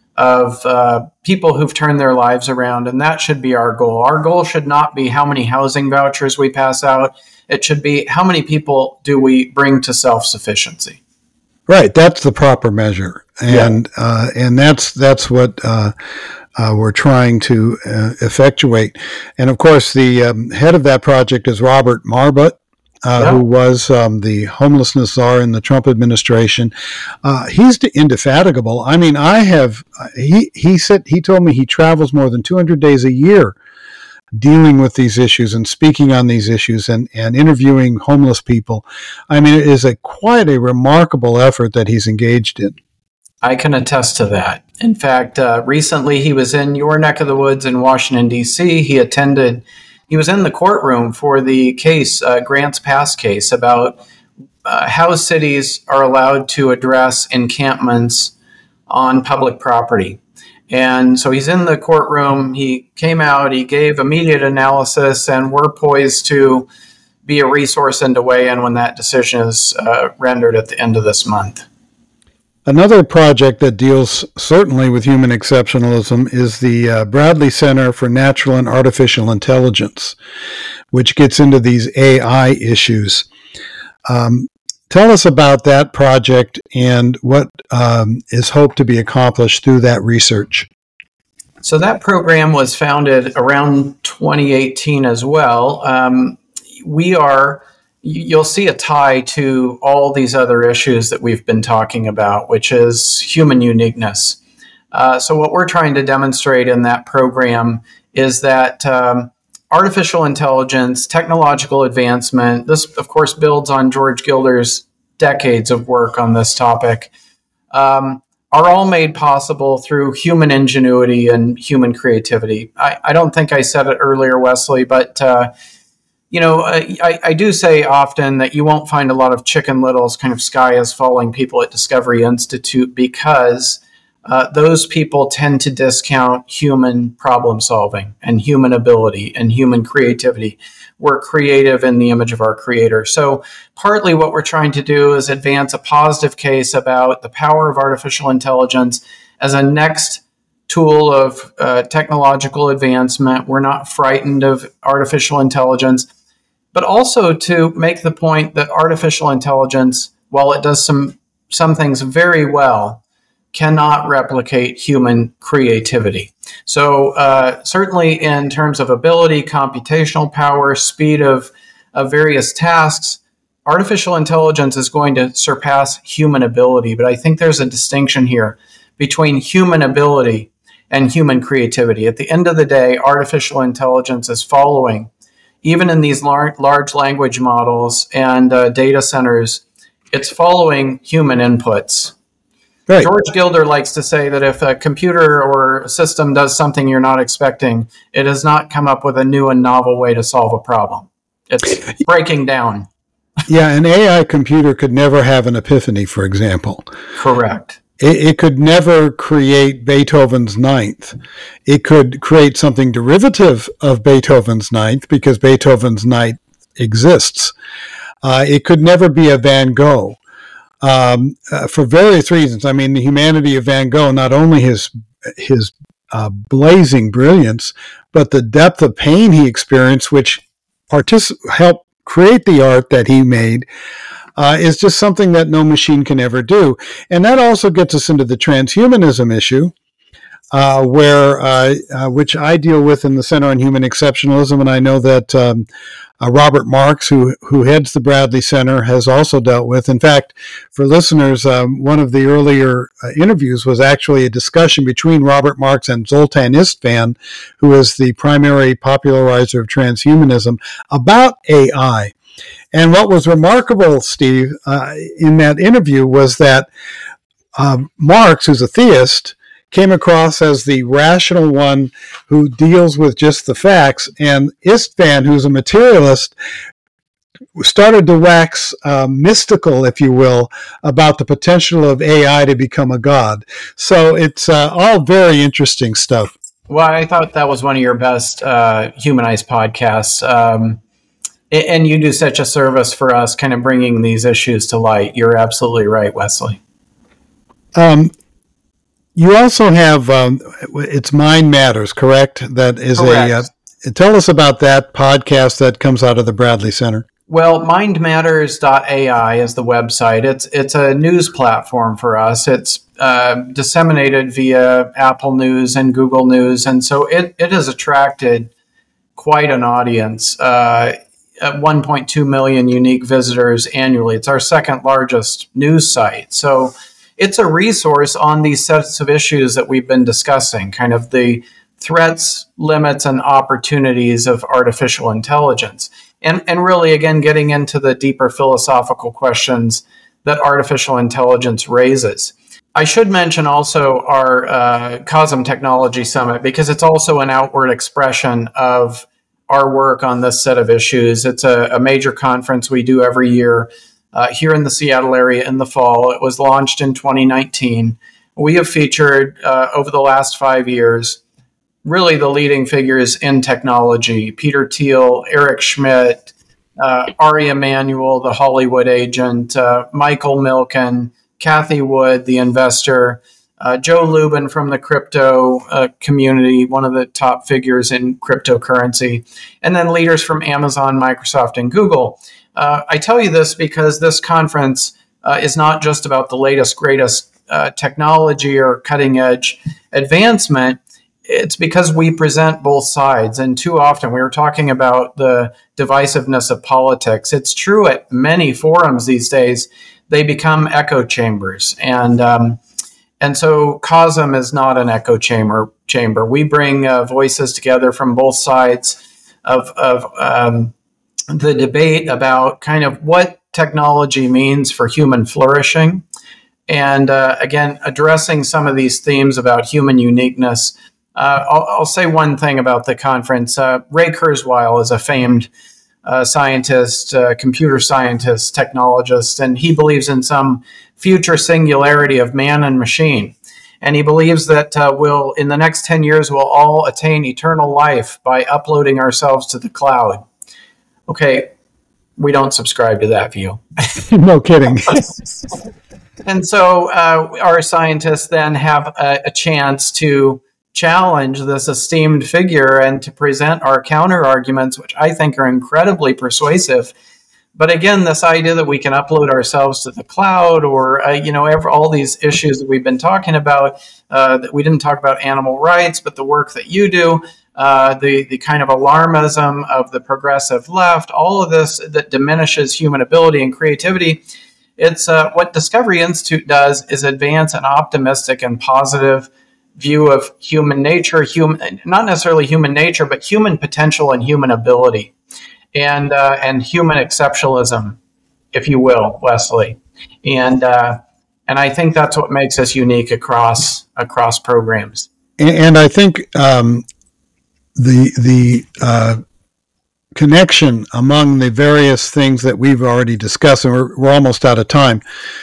of uh, people who've turned their lives around, and that should be our goal. Our goal should not be how many housing vouchers we pass out. It should be how many people do we bring to self-sufficiency. Right, that's the proper measure, and yeah. uh, and that's that's what uh, uh, we're trying to uh, effectuate. And of course, the um, head of that project is Robert Marbut, Uh, yeah. who was um, the homelessness czar in the Trump administration. Uh, he's indefatigable. I mean, I have, he, he said, he told me he travels more than two hundred days a year dealing with these issues and speaking on these issues and, and interviewing homeless people. I mean, it is a quite a remarkable effort that he's engaged in. I can attest to that. In fact, uh, recently he was in your neck of the woods in Washington, D C. He attended He was in the courtroom for the case, uh, Grants Pass case, about uh, how cities are allowed to address encampments on public property. And so he's in the courtroom, he came out, he gave immediate analysis, and we're poised to be a resource and to weigh in when that decision is uh, rendered at the end of this month. Another project that deals certainly with human exceptionalism is the uh, Bradley Center for Natural and Artificial Intelligence, which gets into these A I issues. Um, tell us about that project and what um, is hoped to be accomplished through that research. So that program was founded around twenty eighteen as well. Um, we are... You'll see a tie to all these other issues that we've been talking about, which is human uniqueness. Uh, so what we're trying to demonstrate in that program is that um, artificial intelligence, technological advancement, this, of course, builds on George Gilder's decades of work on this topic, um, are all made possible through human ingenuity and human creativity. I, I don't think I said it earlier, Wesley, but uh, You know, I, I do say often that you won't find a lot of Chicken Littles kind of sky is falling people at Discovery Institute, because uh, those people tend to discount human problem solving and human ability and human creativity. We're creative in the image of our creator. So partly what we're trying to do is advance a positive case about the power of artificial intelligence as a next tool of uh, technological advancement. We're not frightened of artificial intelligence, but also to make the point that artificial intelligence, while it does some some things very well, cannot replicate human creativity. So uh, certainly in terms of ability, computational power, speed of, of various tasks, artificial intelligence is going to surpass human ability. But I think there's a distinction here between human ability and human creativity. At the end of the day, artificial intelligence is following, even in these lar- large language models and uh, data centers, it's following human inputs. Right. George Gilder likes to say that if a computer or a system does something you're not expecting, it has not come up with a new and novel way to solve a problem. It's breaking down. Yeah, an A I computer could never have an epiphany, for example. Correct. It, it could never create Beethoven's Ninth. It could create something derivative of Beethoven's Ninth because Beethoven's Ninth exists. Uh, it could never be a Van Gogh. Um, uh, for various reasons. I mean, the humanity of Van Gogh, not only his his uh, blazing brilliance, but the depth of pain he experienced, which partic- helped create the art that he made, uh, is just something that no machine can ever do. And that also gets us into the transhumanism issue, uh, where uh, uh, which I deal with in the Center on Human Exceptionalism, and I know that um, Uh, Robert Marks, who who heads the Bradley Center, has also dealt with. In fact, for listeners, um, one of the earlier uh, interviews was actually a discussion between Robert Marks and Zoltan Istvan, who is the primary popularizer of transhumanism, about A I. And what was remarkable, Steve, uh, in that interview was that uh, Marks, who's a theist, came across as the rational one who deals with just the facts, and Istvan, who's a materialist, started to wax uh, mystical, if you will, about the potential of A I to become a god. So it's uh, all very interesting stuff. Well, I thought that was one of your best uh, Humanized podcasts. Um, and you do such a service for us, kind of bringing these issues to light. You're absolutely right, Wesley. Um. You also have, um, it's Mind Matters, correct? That is correct. a, uh, tell us about that podcast that comes out of the Bradley Center. Well, mind matters dot A I is the website. It's it's a news platform for us. It's uh, disseminated via Apple News and Google News. And so it, it has attracted quite an audience, uh, at one point two million unique visitors annually. It's our second largest news site. So it's a resource on these sets of issues that we've been discussing, kind of the threats, limits, and opportunities of artificial intelligence. And, and really, again, getting into the deeper philosophical questions that artificial intelligence raises. I should mention also our uh, COSM Technology Summit, because it's also an outward expression of our work on this set of issues. It's a, a major conference we do every year Uh, here in the Seattle area in the fall. It was launched in twenty nineteen. We have featured uh, over the last five years really the leading figures in technology: Peter Thiel, Eric Schmidt, uh, Ari Emanuel, the Hollywood agent, uh, Michael Milken, Cathie Wood, the investor, uh, Joe Lubin from the crypto uh, community, one of the top figures in cryptocurrency, and then leaders from Amazon, Microsoft, and Google. Uh, I tell you this because this conference uh, is not just about the latest, greatest uh, technology or cutting edge advancement. It's because we present both sides. And too often we were talking about the divisiveness of politics. It's true at many forums these days, they become echo chambers. And um, and so COSM is not an echo chamber. chamber. We bring uh, voices together from both sides of, of um, the debate about kind of what technology means for human flourishing. And uh, again, addressing some of these themes about human uniqueness. Uh, I'll, I'll say one thing about the conference. Uh, Ray Kurzweil is a famed uh, scientist, uh, computer scientist, technologist, and he believes in some future singularity of man and machine. And he believes that uh, we'll, in the next ten years, we'll all attain eternal life by uploading ourselves to the cloud. Okay, we don't subscribe to that view. No kidding. And so uh, our scientists then have a, a chance to challenge this esteemed figure and to present our counter arguments, which I think are incredibly persuasive. But again, this idea that we can upload ourselves to the cloud, or uh, you know, every, all these issues that we've been talking about, uh, that we didn't talk about animal rights, but the work that you do, uh, the the kind of alarmism of the progressive left, all of this that diminishes human ability and creativity. It's uh, what Discovery Institute does is advance an optimistic and positive view of human nature, human, not necessarily human nature, but human potential and human ability. And uh, and human exceptionalism, if you will, Wesley, and uh, and I think that's what makes us unique across across programs. And I think um, the the uh, connection among the various things that we've already discussed, and we're, we're almost out of time,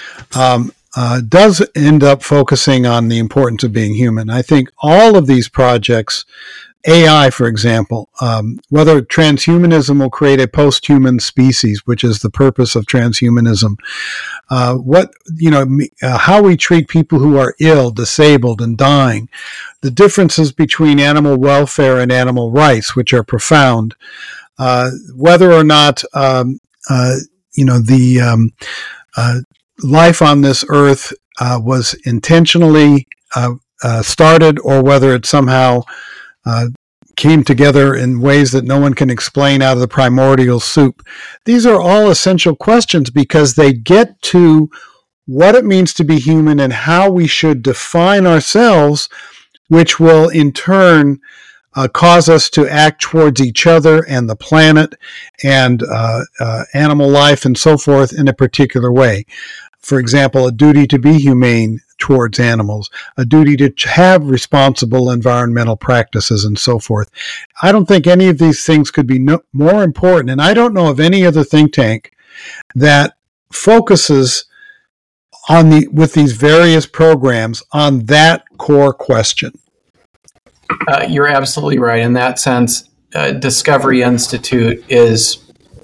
um, uh, does end up focusing on the importance of being human. I think all of these projects, A I, for example, um, whether transhumanism will create a post-human species, which is the purpose of transhumanism, uh, what, you know, uh, how we treat people who are ill, disabled, and dying, the differences between animal welfare and animal rights, which are profound, uh, whether or not, um, uh, you know, the um, uh, life on this earth uh, was intentionally uh, uh, started, or whether it somehow Uh, came together in ways that no one can explain out of the primordial soup. These are all essential questions because they get to what it means to be human and how we should define ourselves, which will in turn uh, cause us to act towards each other and the planet and uh, uh, animal life and so forth in a particular way. For example, a duty to be humane towards animals, a duty to have responsible environmental practices, and so forth. I don't think any of these things could be no, more important, and I don't know of any other think tank that focuses on the with these various programs on that core question. Uh, you're absolutely right. In that sense, uh, Discovery Institute is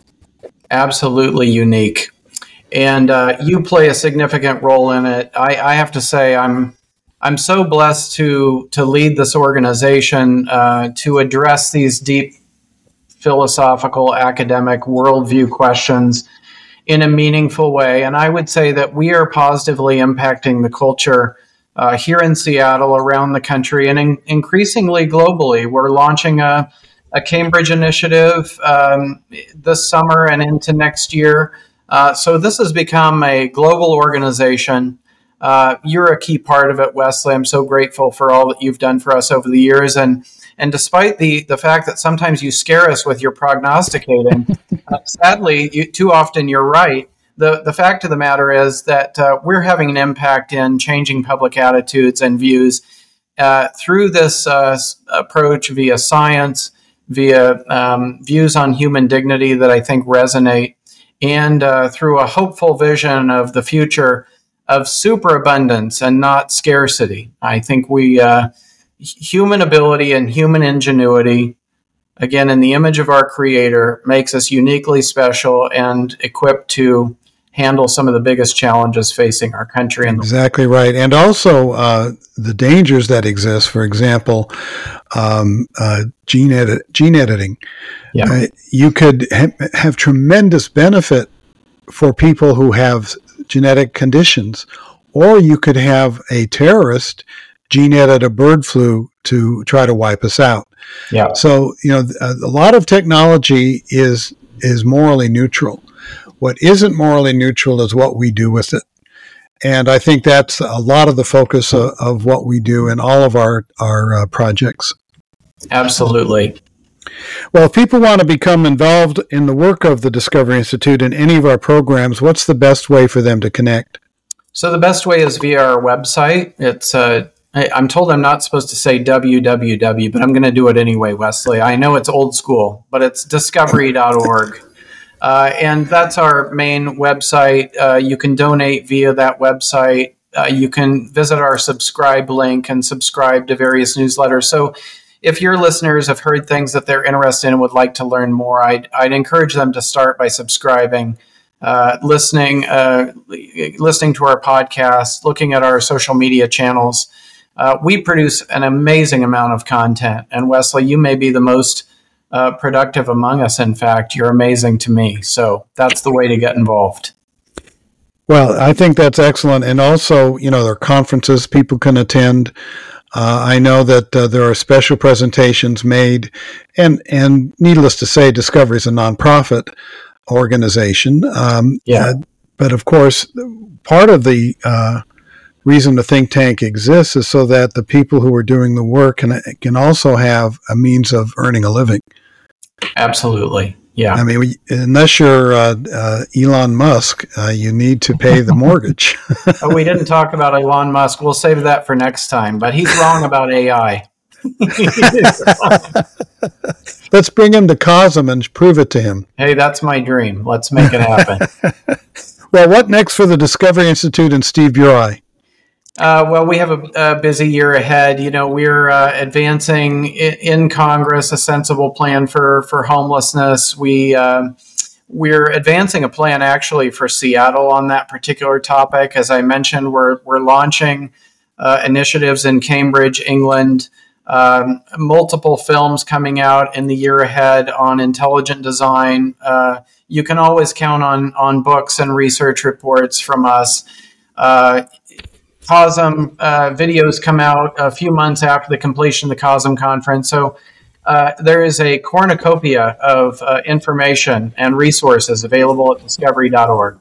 absolutely unique. And uh, you play a significant role in it. I, I have to say, I'm I'm so blessed to to lead this organization uh, to address these deep philosophical, academic worldview questions in a meaningful way. And I would say that we are positively impacting the culture uh, here in Seattle, around the country, and in, increasingly globally. We're launching a, a Cambridge initiative um, this summer and into next year. Uh, so this has become a global organization. Uh, you're a key part of it, Wesley. I'm so grateful for all that you've done for us over the years. And and despite the, the fact that sometimes you scare us with your prognosticating, uh, sadly, you, too often you're right. The, the fact of the matter is that uh, we're having an impact in changing public attitudes and views uh, through this uh, approach via science, via um, views on human dignity that I think resonate, and uh, through a hopeful vision of the future of superabundance and not scarcity. I think we, uh, human ability and human ingenuity, again, in the image of our Creator, makes us uniquely special and equipped to handle some of the biggest challenges facing our country. And exactly right. And also uh, the dangers that exist, for example, um, uh, gene, edit, gene editing. Yeah. Uh, you could ha- have tremendous benefit for people who have genetic conditions, or you could have a terrorist gene edit a bird flu to try to wipe us out. Yeah. So, you know, a, a lot of technology is is morally neutral. What isn't morally neutral is what we do with it. And I think that's a lot of the focus of, of what we do in all of our, our uh, projects. Absolutely. Well, if people want to become involved in the work of the Discovery Institute and any of our programs, what's the best way for them to connect? So the best way is via our website. It's uh, I'm told I'm not supposed to say W W W, but I'm going to do it anyway, Wesley. I know it's old school, but it's discovery dot org. Uh, and that's our main website. Uh, you can donate via that website. uh, you can visit our subscribe link and subscribe to various newsletters. So if your listeners have heard things that they're interested in and would like to learn more, I'd, I'd encourage them to start by subscribing, uh, listening, uh, listening to our podcast, looking at our social media channels. Uh, we produce an amazing amount of content. And Wesley, you may be the most uh, productive among us. In fact, you're amazing to me. So that's the way to get involved. Well, I think that's excellent. And also, you know, there are conferences people can attend. Uh, I know that uh, there are special presentations made, and, and needless to say, Discovery is a nonprofit organization. Um, yeah. Uh, but of course, part of the uh, reason the think tank exists is so that the people who are doing the work can, can also have a means of earning a living. Absolutely. Yeah. I mean, unless you're uh, uh, Elon Musk, uh, you need to pay the mortgage. Oh, we didn't talk about Elon Musk. We'll save that for next time, but he's wrong about A I. Let's bring him to Cosm and prove it to him. Hey, that's my dream. Let's make it happen. Well, what next for the Discovery Institute and Steve Burai? Uh, well, we have a, a busy year ahead. You know, we're uh, advancing in, in Congress a sensible plan for for homelessness. We uh, we're advancing a plan actually for Seattle on that particular topic. As I mentioned, we're we're launching uh, initiatives in Cambridge, England. Um, multiple films coming out in the year ahead on intelligent design. Uh, you can always count on on books and research reports from us. Uh, COSM uh, videos come out a few months after the completion of the COSM conference. So uh, there is a cornucopia of uh, information and resources available at discovery dot org.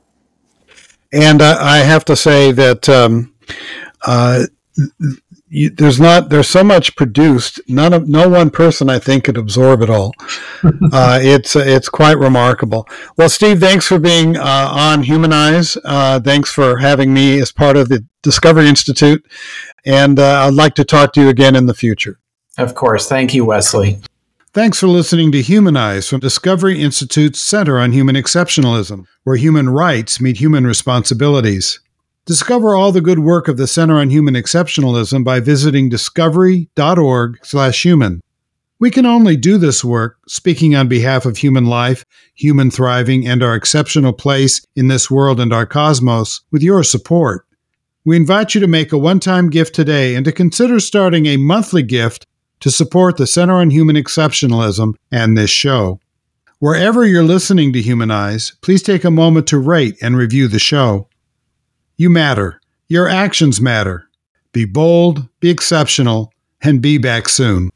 And uh, I have to say that um, uh, you, there's not there's so much produced. None of no one person I think could absorb it all. uh, it's it's quite remarkable. Well, Steve, thanks for being uh, on Humanize. Uh, thanks for having me as part of the Discovery Institute, and uh, I'd like to talk to you again in the future. Of course. Thank you, Wesley. Thanks for listening to Humanize from Discovery Institute's Center on Human Exceptionalism, where human rights meet human responsibilities. Discover all the good work of the Center on Human Exceptionalism by visiting discovery dot org slash human. We can only do this work, speaking on behalf of human life, human thriving, and our exceptional place in this world and our cosmos, with your support. We invite you to make a one-time gift today and to consider starting a monthly gift to support the Center on Human Exceptionalism and this show. Wherever you're listening to Humanize, please take a moment to rate and review the show. You matter. Your actions matter. Be bold, be exceptional, and be back soon.